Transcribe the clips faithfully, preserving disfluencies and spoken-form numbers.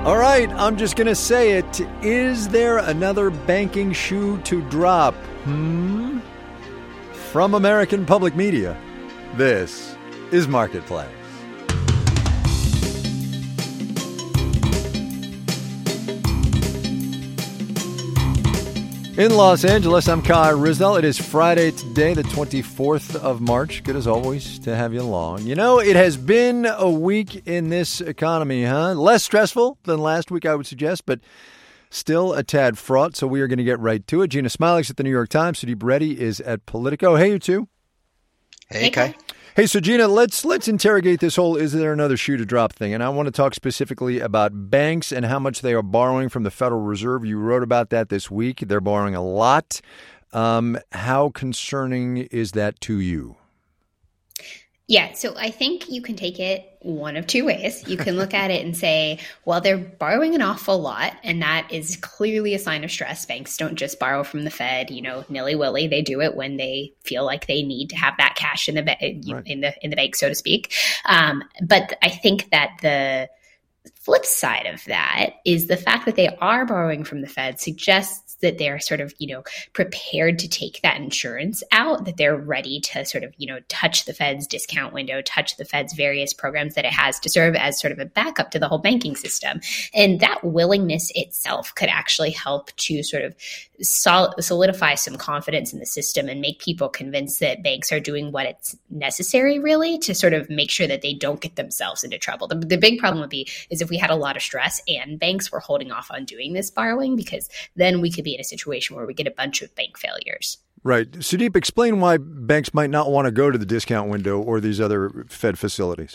All right, I'm just going to say it. Is there another banking shoe to drop? Hmm? From American Public Media, this is Marketplace. In Los Angeles, I'm Kai Rizal. It is Friday today, the twenty-fourth of March. Good as always to have you along. You know, it has been a week in this economy, huh? Less stressful than last week, I would suggest, but still a tad fraught. So we are going to get right to it. Gina Smilek's at the New York Times. Sudeep Reddy is at Politico. Hey, you two. Hey, Kai. Hey, so Gina, let's let's interrogate this whole "is there another shoe to drop" thing. And I want to talk specifically about banks and how much they are borrowing from the Federal Reserve. You wrote about that this week. They're borrowing a lot. Um, how concerning is that to you? Yeah, so I think you can take it one of two ways. You can look at it and say, well, they're borrowing an awful lot, and that is clearly a sign of stress. Banks don't just borrow from the Fed, you know, nilly-willy. They do it when they feel like they need to have that cash in the ba- right. in the in the bank, so to speak. Um, but I think that the flip side of that is the fact that they are borrowing from the Fed suggests that they're sort of, you know, prepared to take that insurance out, that they're ready to sort of, you know, touch the Fed's discount window, touch the Fed's various programs that it has to serve as sort of a backup to the whole banking system. And that willingness itself could actually help to sort of sol- solidify some confidence in the system and make people convinced that banks are doing what it's necessary, really, to sort of make sure that they don't get themselves into trouble. The, the big problem would be is if we had a lot of stress and banks were holding off on doing this borrowing, because then we could be in a situation where we get a bunch of bank failures. Right. Sudeep, explain why banks might not want to go to the discount window or these other Fed facilities.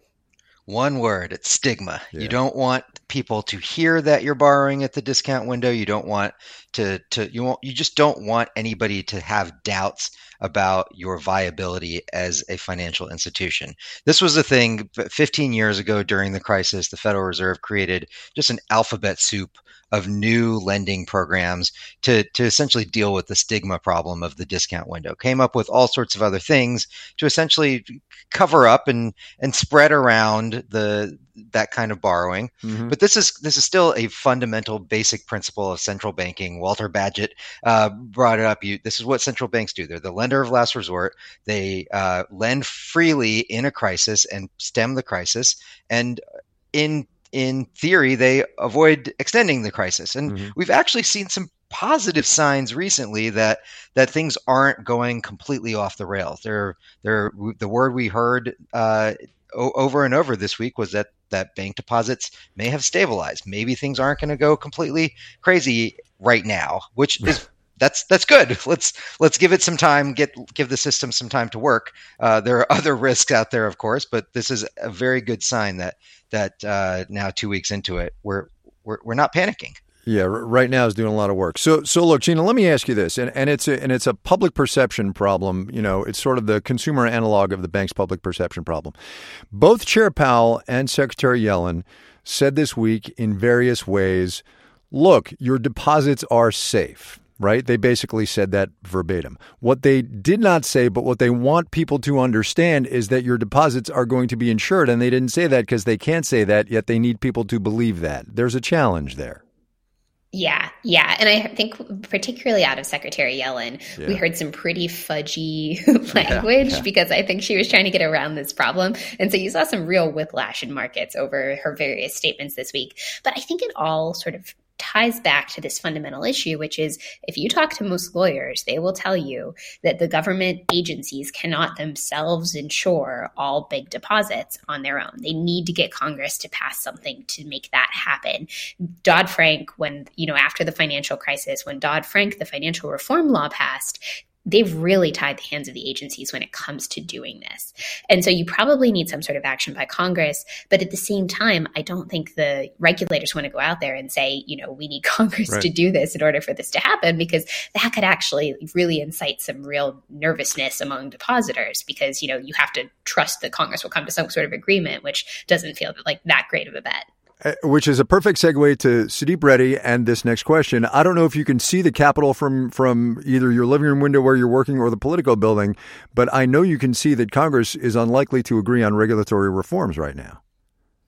One word, it's stigma. Yeah. You don't want people to hear that you're borrowing at the discount window. You don't want to, to you want, you just don't want anybody to have doubts about your viability as a financial institution. This was a thing fifteen years ago during the crisis. The Federal Reserve created just an alphabet soup of new lending programs to, to essentially deal with the stigma problem of the discount window. Came up with all sorts of other things to essentially cover up and, and spread around the that kind of borrowing. Mm-hmm. But this is this is still a fundamental basic principle of central banking. Walter Bagehot uh, brought it up. You, this is what central banks do. They're the lender of last resort. They uh, lend freely in a crisis and stem the crisis. And in In theory, they avoid extending the crisis. And mm-hmm. we've actually seen some positive signs recently that that things aren't going completely off the rails. They're, they're, the word we heard uh, o- over and over this week was that, that bank deposits may have stabilized. Maybe things aren't going to go completely crazy right now, which is That's that's good. Let's let's give it some time. Get give the system some time to work. Uh, there are other risks out there, of course, but this is a very good sign that that uh, now two weeks into it, we're we're we're not panicking. Yeah, right now is doing a lot of work. So so look, Gina, let me ask you this, and and it's a, and it's a public perception problem. You know, it's sort of the consumer analog of the bank's public perception problem. Both Chair Powell and Secretary Yellen said this week in various ways, look, your deposits are safe. Right? They basically said that verbatim. What they did not say, but what they want people to understand is that your deposits are going to be insured. And they didn't say that because they can't say that, yet they need people to believe that. There's a challenge there. Yeah, yeah. And I think particularly out of Secretary Yellen, yeah. we heard some pretty fudgy language yeah, yeah. because I think she was trying to get around this problem. And so you saw some real whiplash in markets over her various statements this week. But I think it all sort of ties back to this fundamental issue, which is if you talk to most lawyers, they will tell you that the government agencies cannot themselves insure all big deposits on their own. They need to get Congress to pass something to make that happen. Dodd-Frank, when, you know, after the financial crisis, when Dodd-Frank, the financial reform law passed, they've really tied the hands of the agencies when it comes to doing this. And so you probably need some sort of action by Congress. But at the same time, I don't think the regulators want to go out there and say, you know, we need Congress right. to do this in order for this to happen, because that could actually really incite some real nervousness among depositors, because, you know, you have to trust that Congress will come to some sort of agreement, which doesn't feel like that great of a bet. Which is a perfect segue to Sudeep Reddy and this next question. I don't know if you can see the Capitol from, from either your living room window where you're working or the Politico building, but I know you can see that Congress is unlikely to agree on regulatory reforms right now.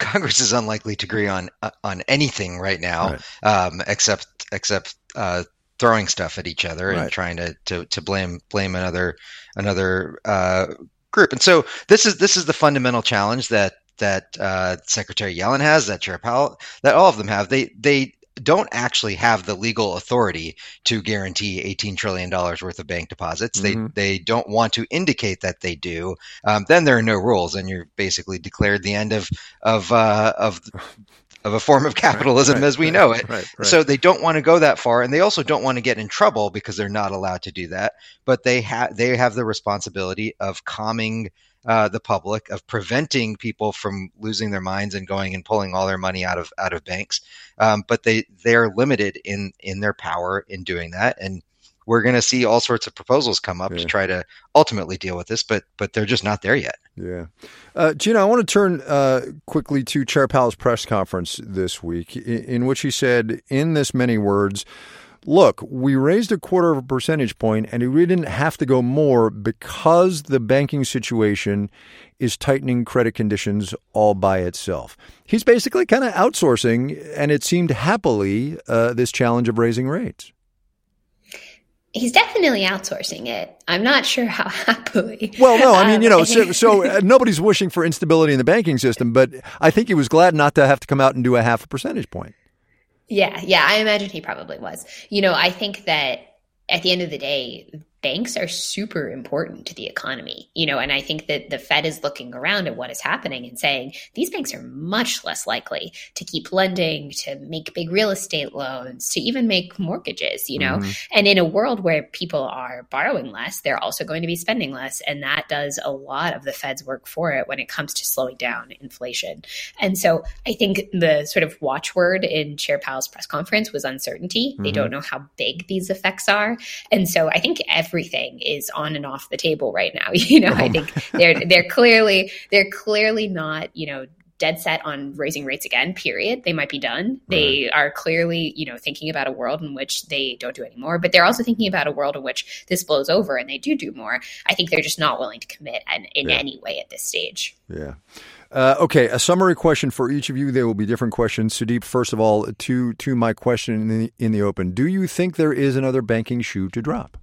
Congress is unlikely to agree on uh, on anything right now, right. Um, except except uh, throwing stuff at each other right. and trying to, to to blame blame another another uh, group. And so this is this is the fundamental challenge that that uh, Secretary Yellen has, that Chair Powell, that all of them have. They they don't actually have the legal authority to guarantee eighteen trillion dollars worth of bank deposits. Mm-hmm. They they don't want to indicate that they do. Um, then there are no rules, and you're basically declared the end of of uh, of of a form of capitalism right, right, as we right, know it. Right, right. So they don't want to go that far, and they also don't want to get in trouble because they're not allowed to do that. But they have they have the responsibility of calming Uh, the public, of preventing people from losing their minds and going and pulling all their money out of out of banks. Um, but they they are limited in in their power in doing that, and we're going to see all sorts of proposals come up yeah. to try to ultimately deal with this. But but they're just not there yet. Yeah, uh, Gina, I want to turn uh, quickly to Chair Powell's press conference this week, in, in which he said, in this many words, look, we raised a quarter of a percentage point, and we didn't have to go more because the banking situation is tightening credit conditions all by itself. He's basically kind of outsourcing, and it seemed happily, uh, this challenge of raising rates. He's definitely outsourcing it. I'm not sure how happily. Well, no, I mean, you know, so, so uh, nobody's wishing for instability in the banking system, but I think he was glad not to have to come out and do a half a percentage point. Yeah, yeah, I imagine he probably was. You know, I think that at the end of the day, banks are super important to the economy, you know, and I think that the Fed is looking around at what is happening and saying these banks are much less likely to keep lending, to make big real estate loans, to even make mortgages, you know, mm-hmm. and in a world where people are borrowing less, they're also going to be spending less. And that does a lot of the Fed's work for it when it comes to slowing down inflation. And so I think the sort of watchword in Chair Powell's press conference was uncertainty. Mm-hmm. They don't know how big these effects are. And so I think every Everything is on and off the table right now. You know, I think they're they're clearly they're clearly not, you know, dead set on raising rates again, period. They might be done. They are clearly, you know, thinking about a world in which they don't do any more, but they're also thinking about a world in which this blows over and they do do more. I think they're just not willing to commit in, in yeah. any way at this stage. Yeah. Uh, okay, a summary question for each of you. There will be different questions. Sudeep, first of all, to to my question in the, in the open, do you think there is another banking shoe to drop?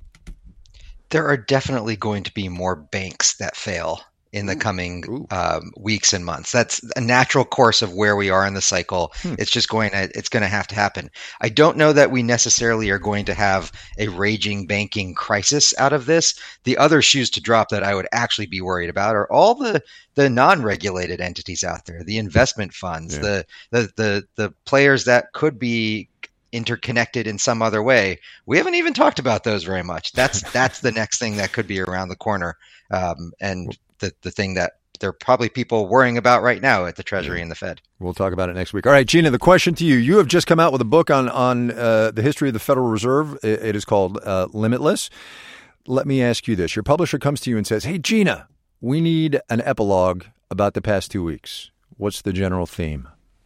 There are definitely going to be more banks that fail in the coming um, weeks and months. That's a natural course of where we are in the cycle. Hmm. It's just going to, it's going to have to happen. I don't know that we necessarily are going to have a raging banking crisis out of this. The other shoes to drop that I would actually be worried about are all the, the non-regulated entities out there, the investment funds, yeah. the, the, the, the players that could be interconnected in some other way. We haven't even talked about those very much. That's that's the next thing that could be around the corner, um, and the the thing that there are probably people worrying about right now at the Treasury yeah. and the Fed. We'll talk about it next week. All right, Gina, the question to you. You have just come out with a book on, on uh, the history of the Federal Reserve. It, it is called uh, Limitless. Let me ask you this. Your publisher comes to you and says, hey, Gina, we need an epilogue about the past two weeks. What's the general theme?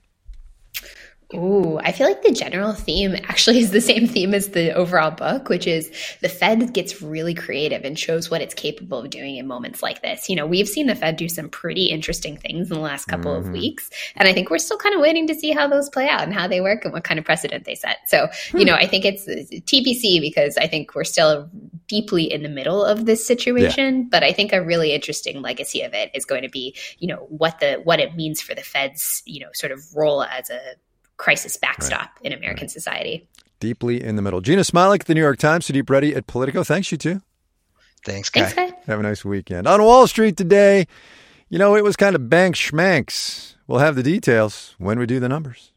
Ooh, I feel like the general theme actually is the same theme as the overall book, which is the Fed gets really creative and shows what it's capable of doing in moments like this. You know, we've seen the Fed do some pretty interesting things in the last couple mm-hmm. of weeks. And I think we're still kind of waiting to see how those play out and how they work and what kind of precedent they set. So, hmm. you know, I think it's T B C because I think we're still deeply in the middle of this situation. Yeah. But I think a really interesting legacy of it is going to be, you know, what the what it means for the Fed's, you know, sort of role as a crisis backstop right. in American right. society. Deeply in the middle. Gina Smialek at the New York Times, Sudeep Reddy at Politico. Thanks, you two. Thanks, Kai. Thanks, Kai. Have a nice weekend. On Wall Street today, you know, it was kind of bank schmanks. We'll have the details when we do the numbers.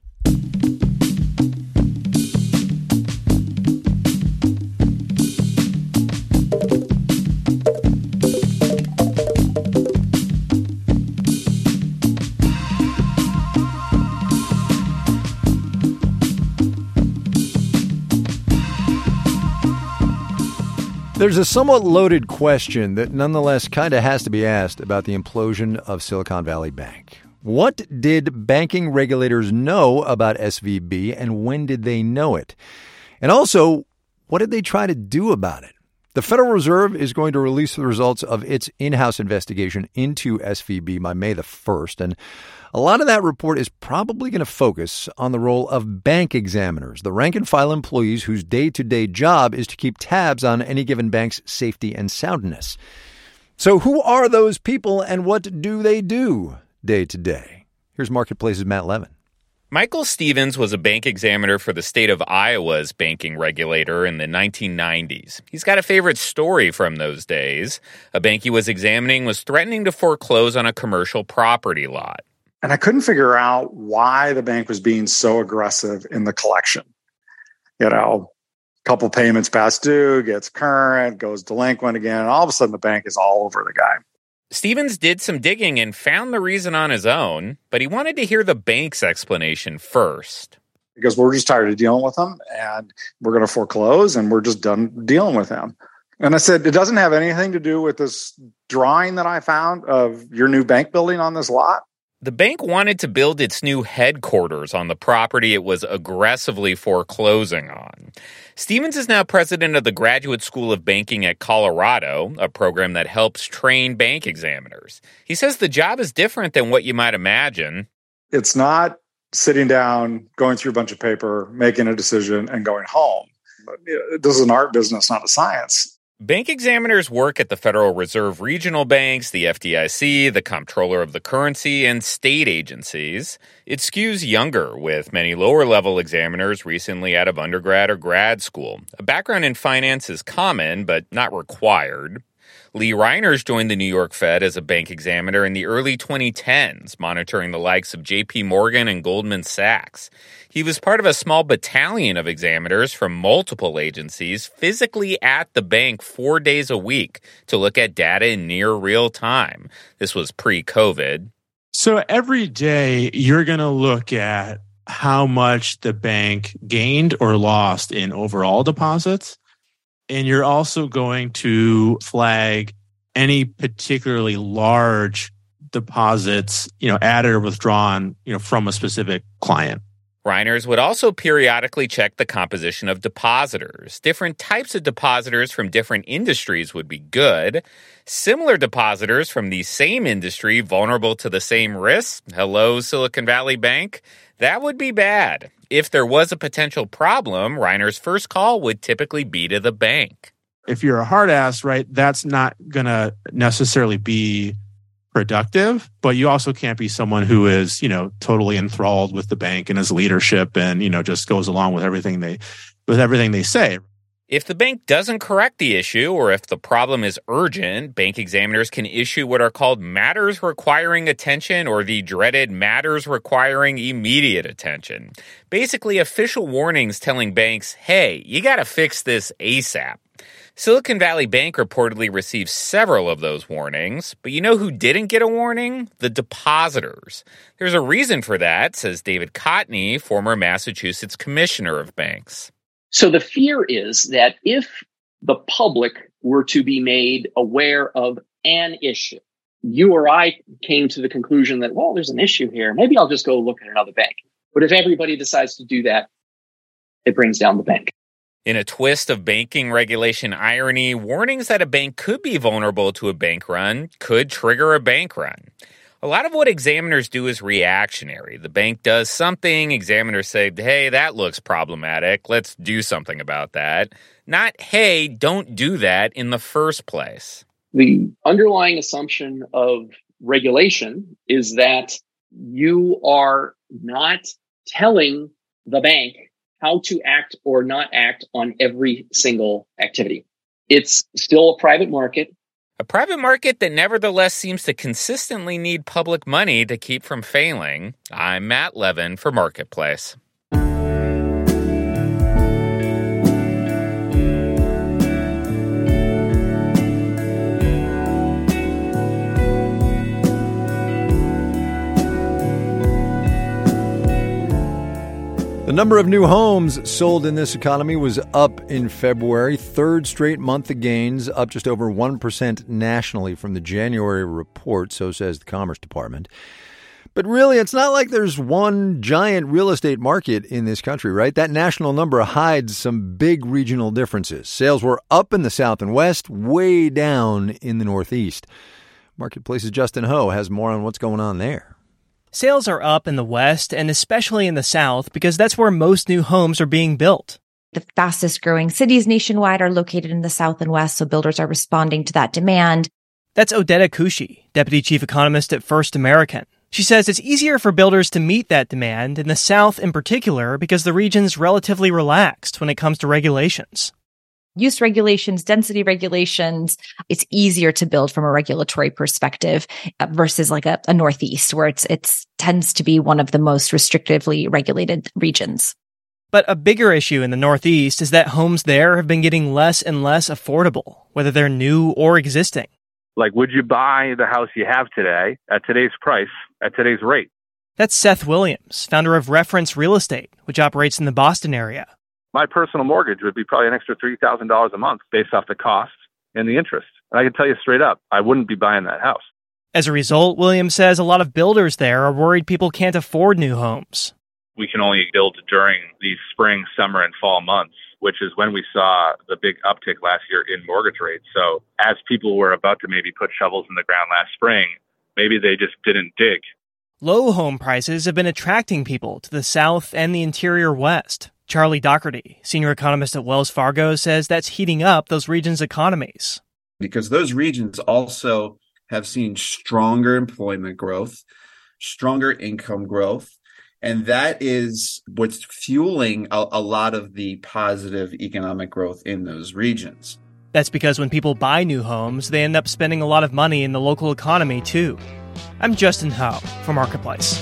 There's a somewhat loaded question that nonetheless kind of has to be asked about the implosion of Silicon Valley Bank. What did banking regulators know about S V B and when did they know it? And also, what did they try to do about it? The Federal Reserve is going to release the results of its in-house investigation into S V B by May the first, and a lot of that report is probably going to focus on the role of bank examiners, the rank-and-file employees whose day-to-day job is to keep tabs on any given bank's safety and soundness. So who are those people and what do they do day to day? Here's Marketplace's Matt Levin. Michael Stevens was a bank examiner for the state of Iowa's banking regulator in the nineteen nineties. He's got a favorite story from those days. A bank he was examining was threatening to foreclose on a commercial property lot. And I couldn't figure out why the bank was being so aggressive in the collection. You know, a couple payments past due, gets current, goes delinquent again, and all of a sudden the bank is all over the guy. Stevens did some digging and found the reason on his own, but he wanted to hear the bank's explanation first. Because we're just tired of dealing with them, and we're going to foreclose, and we're just done dealing with them. And I said, it doesn't have anything to do with this drawing that I found of your new bank building on this lot. The bank wanted to build its new headquarters on the property it was aggressively foreclosing on. Stevens is now president of the Graduate School of Banking at Colorado, a program that helps train bank examiners. He says the job is different than what you might imagine. It's not sitting down, going through a bunch of paper, making a decision, and going home. This is an art business, not a science. Bank examiners work at the Federal Reserve regional banks, the F D I C, the Comptroller of the Currency, and state agencies. It skews younger, with many lower-level examiners recently out of undergrad or grad school. A background in finance is common, but not required. Lee Reiners joined the New York Fed as a bank examiner in the early twenty tens, monitoring the likes of J P Morgan and Goldman Sachs. He was part of a small battalion of examiners from multiple agencies physically at the bank four days a week to look at data in near real time. This was pre-COVID. So every day you're going to look at how much the bank gained or lost in overall deposits. And you're also going to flag any particularly large deposits, you know, added or withdrawn, you know, from a specific client. Reiners would also periodically check the composition of depositors. Different types of depositors from different industries would be good. Similar depositors from the same industry vulnerable to the same risks, hello, Silicon Valley Bank, that would be bad. If there was a potential problem, Reiners' first call would typically be to the bank. If you're a hard ass, right, that's not going to necessarily be productive, but you also can't be someone who is, you know, totally enthralled with the bank and his leadership and, you know, just goes along with everything they with everything they say. If the bank doesn't correct the issue or if the problem is urgent, bank examiners can issue what are called matters requiring attention or the dreaded matters requiring immediate attention. Basically, official warnings telling banks, hey, you got to fix this ASAP. Silicon Valley Bank reportedly received several of those warnings, but you know who didn't get a warning? The depositors. There's a reason for that, says David Cotney, former Massachusetts commissioner of banks. So the fear is that if the public were to be made aware of an issue, you or I came to the conclusion that, well, there's an issue here. Maybe I'll just go look at another bank. But if everybody decides to do that, it brings down the bank. In a twist of banking regulation irony, warnings that a bank could be vulnerable to a bank run could trigger a bank run. A lot of what examiners do is reactionary. The bank does something, examiners say, hey, that looks problematic, let's do something about that. Not, hey, don't do that in the first place. The underlying assumption of regulation is that you are not telling the bank how to act or not act on every single activity. It's still a private market. A private market that nevertheless seems to consistently need public money to keep from failing. I'm Matt Levin for Marketplace. The number of new homes sold in this economy was up in February. Third straight month of gains, up just over one percent nationally from the January report, so says the Commerce Department. But really, it's not like there's one giant real estate market in this country, right? That national number hides some big regional differences. Sales were up in the South and West, way down in the Northeast. Marketplace's Justin Ho has more on what's going on there. Sales are up in the West and especially in the South because that's where most new homes are being built. The fastest growing cities nationwide are located in the South and West, so builders are responding to that demand. That's Odetta Kushi, Deputy Chief Economist at First American. She says it's easier for builders to meet that demand in the South in particular because the region's relatively relaxed when it comes to regulations. Use regulations, density regulations, it's easier to build from a regulatory perspective versus like a, a Northeast where it's it's tends to be one of the most restrictively regulated regions. But a bigger issue in the Northeast is that homes there have been getting less and less affordable, whether they're new or existing. Like, would you buy the house you have today at today's price, at today's rate? That's Seth Williams, founder of Reference Real Estate, which operates in the Boston area. My personal mortgage would be probably an extra three thousand dollars a month based off the cost and the interest. And I can tell you straight up, I wouldn't be buying that house. As a result, Williams says a lot of builders there are worried people can't afford new homes. We can only build during these spring, summer, and fall months, which is when we saw the big uptick last year in mortgage rates. So as people were about to maybe put shovels in the ground last spring, maybe they just didn't dig. Low home prices have been attracting people to the South and the interior West. Charlie Doherty, senior economist at Wells Fargo, says that's heating up those regions' economies. Because those regions also have seen stronger employment growth, stronger income growth, and that is what's fueling a, a lot of the positive economic growth in those regions. That's because when people buy new homes, they end up spending a lot of money in the local economy, too. I'm Justin Ho for Marketplace.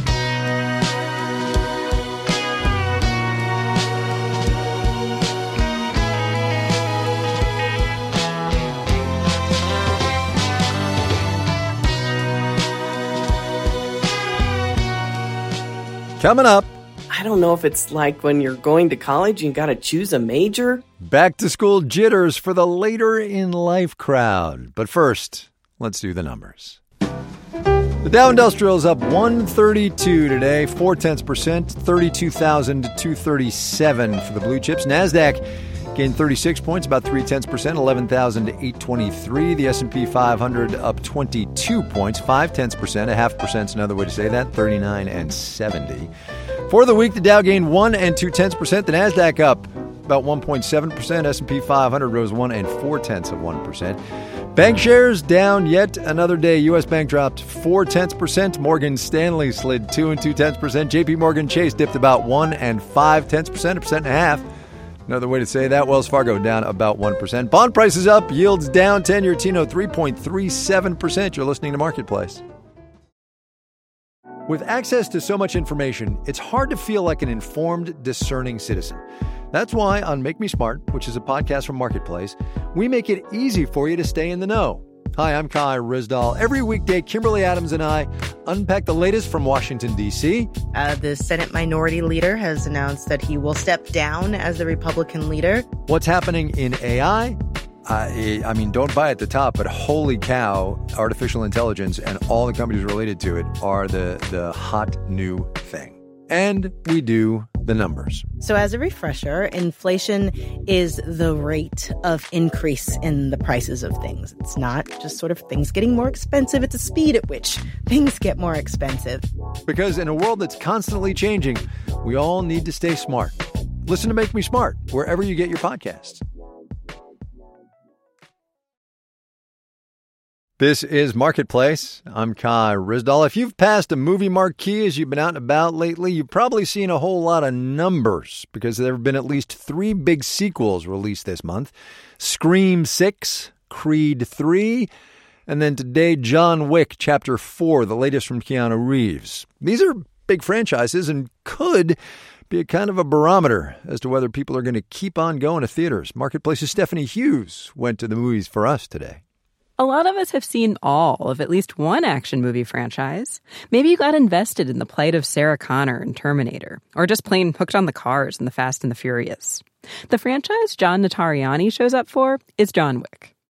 Coming up. I don't know if it's like when you're going to college, you got to choose a major. Back to school jitters for the later in life crowd. But first, let's do the numbers. The Dow Industrial is up one thirty-two today, four tenths percent, thirty-two thousand two hundred thirty-seven for the blue chips. NASDAQ gained thirty-six points, about three tenths percent, eleven thousand eight hundred twenty-three. The S and P five hundred up twenty-two points, five tenths percent, a half percent's another way to say that, thirty-nine and seventy. For the week, the Dow gained one and two tenths percent. The NASDAQ up about one point seven percent. S and P five hundred rose one and four tenths of one percent. Bank shares down yet another day. U S. Bank dropped four tenths percent. Morgan Stanley slid two and two tenths percent. J P Morgan Chase dipped about one and five tenths percent, a percent and a half. Another way to say that, Wells Fargo down about one percent. Bond prices up, yields down, ten-year T N O three point three seven percent. You're listening to Marketplace. With access to so much information, it's hard to feel like an informed, discerning citizen. That's why on Make Me Smart, which is a podcast from Marketplace, we make it easy for you to stay in the know. Hi, I'm Kai Rizdal. Every weekday, Kimberly Adams and I unpack the latest from Washington, D C. Uh, the Senate Minority Leader has announced that he will step down as the Republican leader. What's happening in A I? Uh, I mean, don't buy at the top, but holy cow, artificial intelligence and all the companies related to it are the, the hot new thing. And we do the numbers. So as a refresher, inflation is the rate of increase in the prices of things. It's not just sort of things getting more expensive. It's a speed at which things get more expensive. Because in a world that's constantly changing, we all need to stay smart. Listen to Make Me Smart wherever you get your podcasts. This is Marketplace. I'm Kai Rizdal. If you've passed a movie marquee as you've been out and about lately, you've probably seen a whole lot of numbers because there have been at least three big sequels released this month. Scream six, Creed three, and then today, John Wick Chapter four, the latest from Keanu Reeves. These are big franchises and could be a kind of a barometer as to whether people are going to keep on going to theaters. Marketplace's Stephanie Hughes went to the movies for us today. A lot of us have seen all of at least one action movie franchise. Maybe you got invested in the plight of Sarah Connor in Terminator, or just plain hooked on the cars in The Fast and the Furious. The franchise John Notarianni shows up for is John Wick.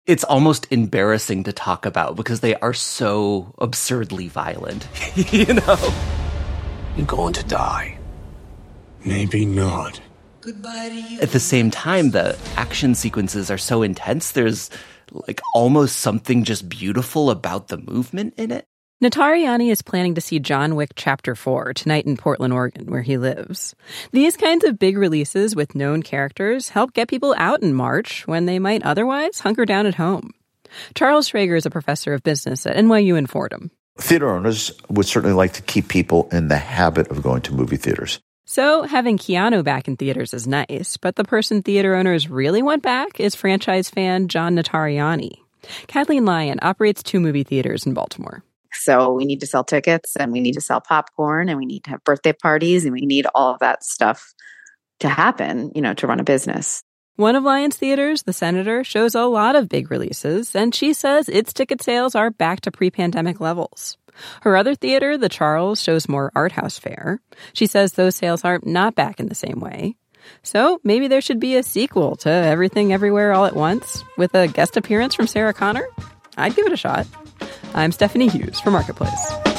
it's almost embarrassing to talk about because they are so absurdly violent, you know? You're going to die. Maybe not. Goodbye to you. At the same time, the action sequences are so intense, there's like almost something just beautiful about the movement in it. Notarianni is planning to see John Wick Chapter four tonight in Portland, Oregon, where he lives. These kinds of big releases with known characters help get people out in March when they might otherwise hunker down at home. Charles Schrager is a professor of business at N Y U in Fordham. Theater owners would certainly like to keep people in the habit of going to movie theaters. So having Keanu back in theaters is nice, but the person theater owners really want back is franchise fan John Notarianni. Kathleen Lyon operates two movie theaters in Baltimore. So we need to sell tickets and we need to sell popcorn and we need to have birthday parties and we need all of that stuff to happen, you know, to run a business. One of Lyon's theaters, The Senator, shows a lot of big releases, and she says its ticket sales are back to pre-pandemic levels. Her other theater, The Charles, shows more art house fare. She says those sales are not back in the same way. So maybe there should be a sequel to Everything Everywhere All at Once with a guest appearance from Sarah Connor. I'd give it a shot. I'm Stephanie Hughes for Marketplace.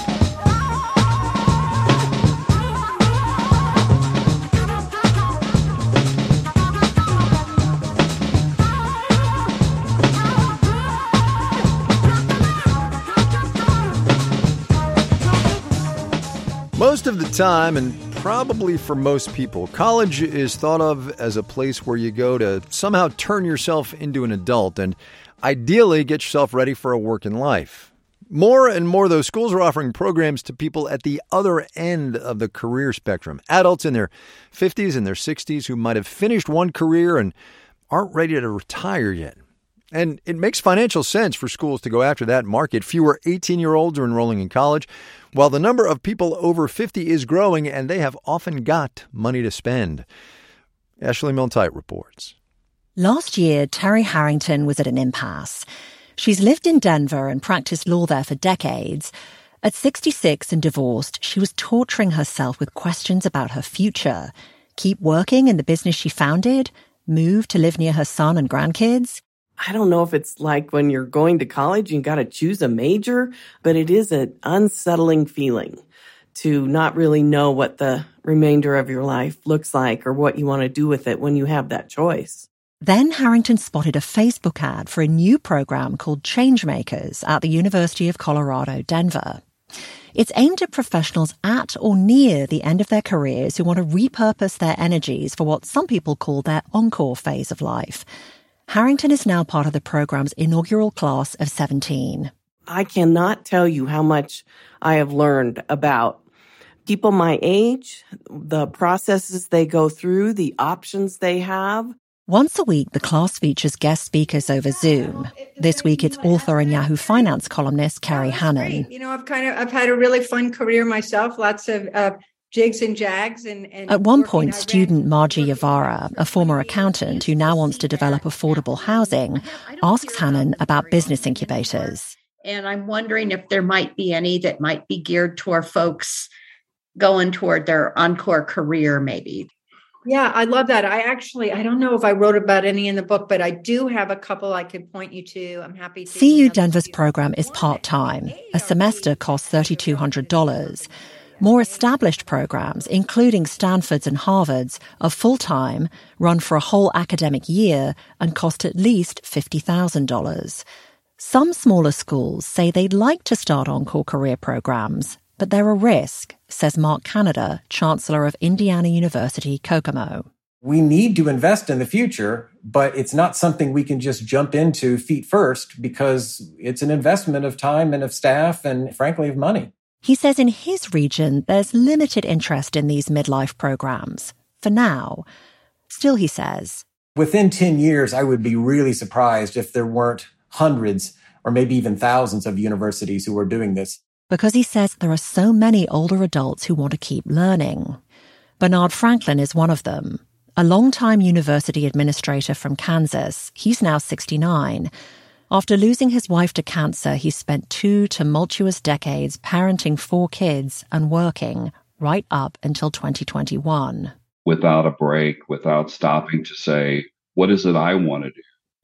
Most of the time, and probably for most people, college is thought of as a place where you go to somehow turn yourself into an adult and ideally get yourself ready for a working life. More and more, though, schools are offering programs to people at the other end of the career spectrum. Adults in their fifties and their sixties who might have finished one career and aren't ready to retire yet. And it makes financial sense for schools to go after that market. Fewer eighteen-year-olds are enrolling in college, while the number of people over fifty is growing, and they have often got money to spend. Ashley Milne-Tyte reports. Last year, Terry Harrington was at an impasse. She's lived in Denver and practiced law there for decades. At sixty-six and divorced, she was torturing herself with questions about her future. Keep working in the business she founded? Move to live near her son and grandkids? I don't know if it's like when you're going to college, you got to choose a major, but it is an unsettling feeling to not really know what the remainder of your life looks like or what you want to do with it when you have that choice. Then Harrington spotted a Facebook ad for a new program called Changemakers at the University of Colorado, Denver. It's aimed at professionals at or near the end of their careers who want to repurpose their energies for what some people call their encore phase of life. Harrington is now part of the program's inaugural class of seventeen. I cannot tell you how much I have learned about people my age, the processes they go through, the options they have. Once a week, the class features guest speakers over Zoom. This week, it's author and Yahoo Finance columnist Carrie Hannon. You know, I've kind of I've had a really fun career myself. Lots of uh, jigs and jags. And, and At one point, student Margie Yavara, a former accountant who now wants to develop affordable housing, asks Hannon about business incubators. And I'm wondering if there might be any that might be geared toward folks going toward their encore career, maybe. Yeah, I love that. I actually, I don't know if I wrote about any in the book, but I do have a couple I could point you to. I'm happy to. C U Denver's program is part-time. A semester costs three thousand two hundred dollars. More established programs, including Stanford's and Harvard's, are full-time, run for a whole academic year, and cost at least fifty thousand dollars. Some smaller schools say they'd like to start encore career programs, but they're a risk, says Mark Canada, Chancellor of Indiana University, Kokomo. We need to invest in the future, but it's not something we can just jump into feet first because it's an investment of time and of staff and, frankly, of money. He says in his region, there's limited interest in these midlife programs, for now. Still, he says, within ten years, I would be really surprised if there weren't hundreds or maybe even thousands of universities who are doing this. Because he says there are so many older adults who want to keep learning. Bernard Franklin is one of them. A longtime university administrator from Kansas, he's now sixty-nine. After losing his wife to cancer, he spent two tumultuous decades parenting four kids and working right up until twenty twenty-one. Without a break, without stopping to say, what is it I want to do?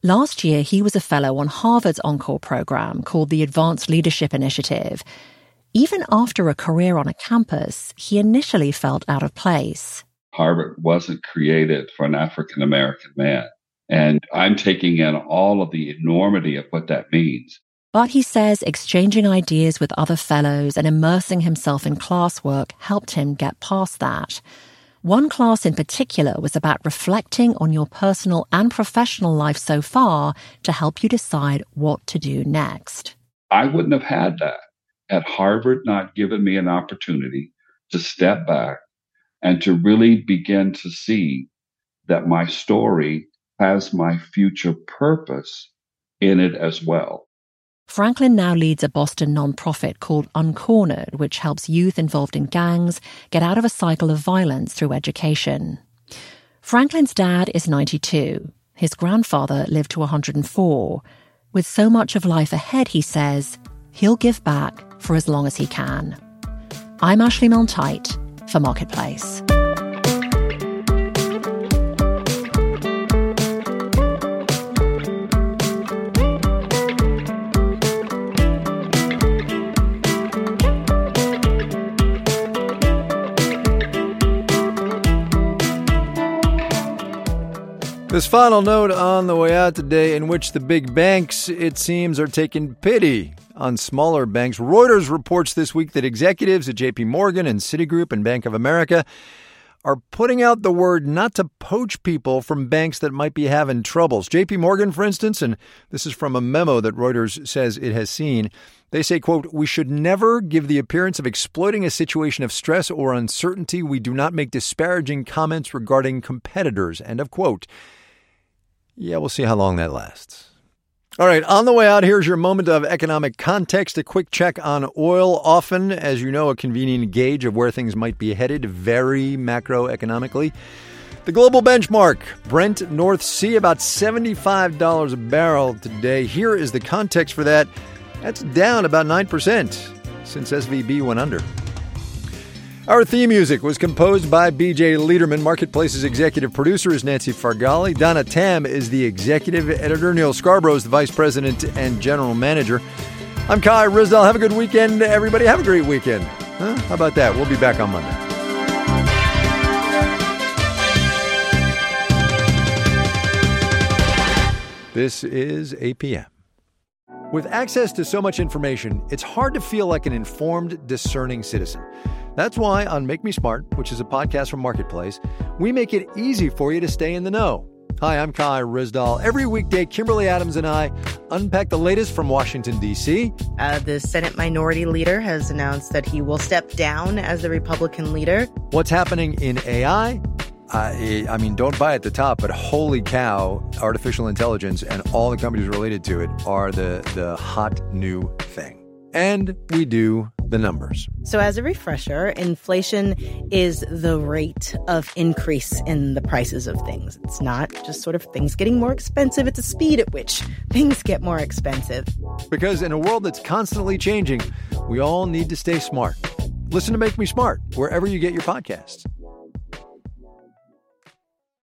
Last year, he was a fellow on Harvard's Encore program called the Advanced Leadership Initiative. Even after a career on a campus, he initially felt out of place. Harvard wasn't created for an African-American man. And I'm taking in all of the enormity of what that means. But he says exchanging ideas with other fellows and immersing himself in classwork helped him get past that. One class in particular was about reflecting on your personal and professional life so far to help you decide what to do next. I wouldn't have had that had Harvard not given me an opportunity to step back and to really begin to see that my story has my future purpose in it as well. Franklin now leads a Boston nonprofit called Uncornered, which helps youth involved in gangs get out of a cycle of violence through education. Franklin's dad is ninety-two. His grandfather lived to one hundred four. With so much of life ahead, he says, he'll give back for as long as he can. I'm Ashley Milne-Tyte for Marketplace. This final note on the way out today, in which the big banks, it seems, are taking pity on smaller banks. Reuters reports this week that executives at J P Morgan and Citigroup and Bank of America are putting out the word not to poach people from banks that might be having troubles. J P Morgan, for instance, and this is from a memo that Reuters says it has seen, they say, quote, "We should never give the appearance of exploiting a situation of stress or uncertainty. We do not make disparaging comments regarding competitors," end of quote. Yeah, we'll see how long that lasts. All right, on the way out, here's your moment of economic context. A quick check on oil, often, as you know, a convenient gauge of where things might be headed, very macroeconomically. The global benchmark, Brent North Sea, about seventy-five dollars a barrel today. Here is the context for that. That's down about nine percent since S V B went under. Our theme music was composed by B J Liederman. Marketplace's executive producer is Nancy Fargali. Donna Tam is the executive editor. Neil Scarborough is the vice president and general manager. I'm Kai Ryssdal. Have a good weekend, everybody. Have a great weekend. Huh? How about that? We'll be back on Monday. This is A P M. With access to so much information, it's hard to feel like an informed, discerning citizen. That's why on Make Me Smart, which is a podcast from Marketplace, we make it easy for you to stay in the know. Hi, I'm Kai Ryssdal. Every weekday, Kimberly Adams and I unpack the latest from Washington, D C. Uh, the Senate Minority Leader has announced that he will step down as the Republican leader. What's happening in A I? I, I mean, don't buy at the top, but holy cow, artificial intelligence and all the companies related to it are the, the hot new thing. And we do the numbers. So as a refresher, inflation is the rate of increase in the prices of things. It's not just sort of things getting more expensive. It's the speed at which things get more expensive. Because in a world that's constantly changing, we all need to stay smart. Listen to Make Me Smart wherever you get your podcasts.